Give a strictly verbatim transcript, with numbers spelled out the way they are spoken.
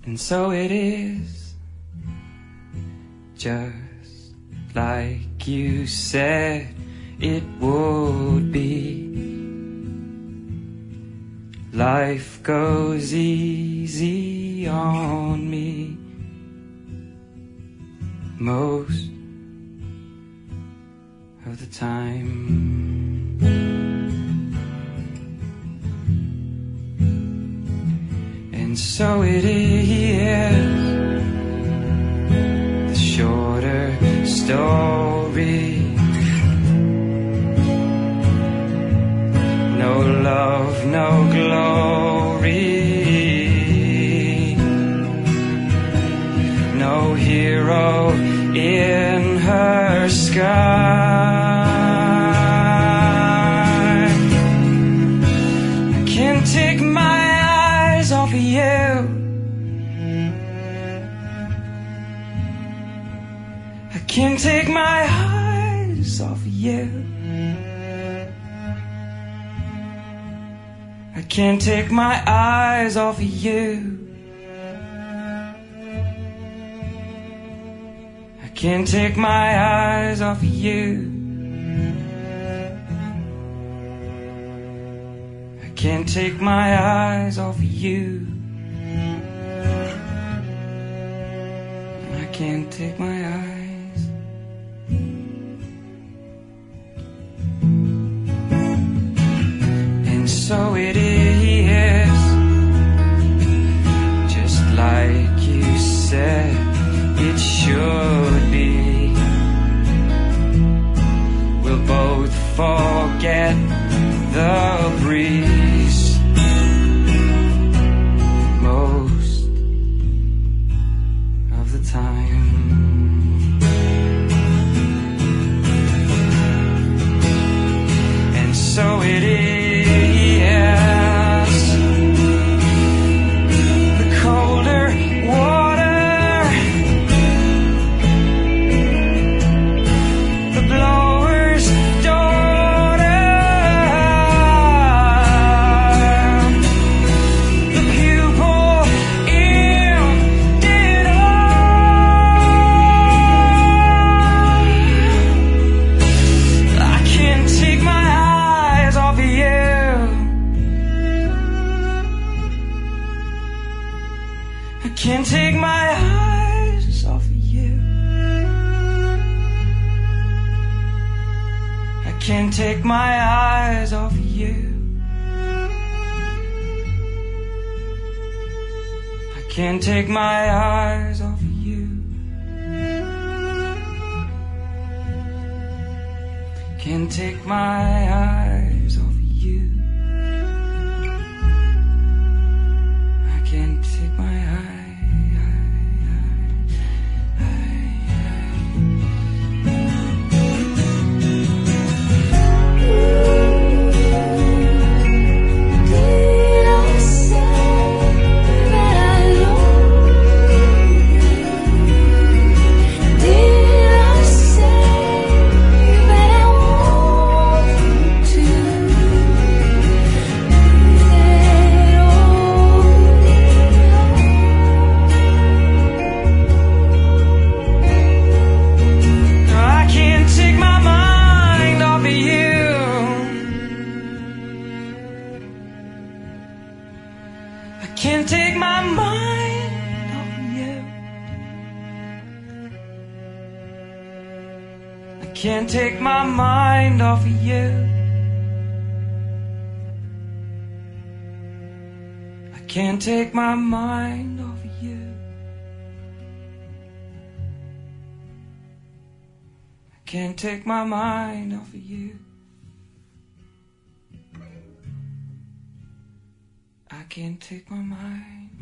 And so it is, just like you said it would be. Life goes easy on me most of the time. And so it is, the shorter story. No love, no glory, no hero in her sky. I can't take my eyes off of you. I can't take my eyes off of you. I can't take my eyes off of you. I can't take my eyes off of you. I can't take my eyes off of you. I can't take my eyes. And so it is, just like you said it should be. We'll both forget the breeze most of the time. And so it is, I can't take my eyes off of you. I can't take my eyes off of you. I can't take my eyes off of you. Can't take my eyes off of you. I can't take my eyes. I can't take my mind off of you. I can't take my mind off of you. I can't take my mind off of you. I can't take my mind off of you. I can't take my mind